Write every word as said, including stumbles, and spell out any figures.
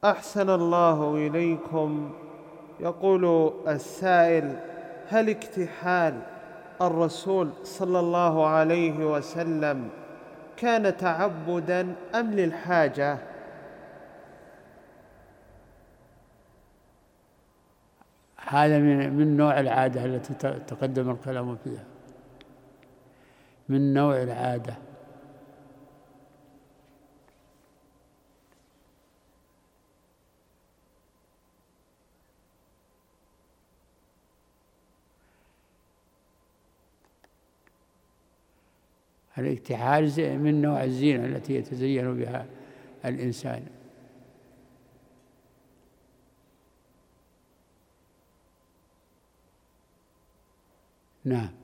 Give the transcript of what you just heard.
أحسن الله إليكم. يقول السائل: هل اكتحال الرسول صلى الله عليه وسلم كان تعبداً أم للحاجة؟ هذا من من نوع العادة التي تقدم الكلام فيها، من نوع العادة. الاكتحال من نوع الزينة التي يتزين بها الإنسان. نعم.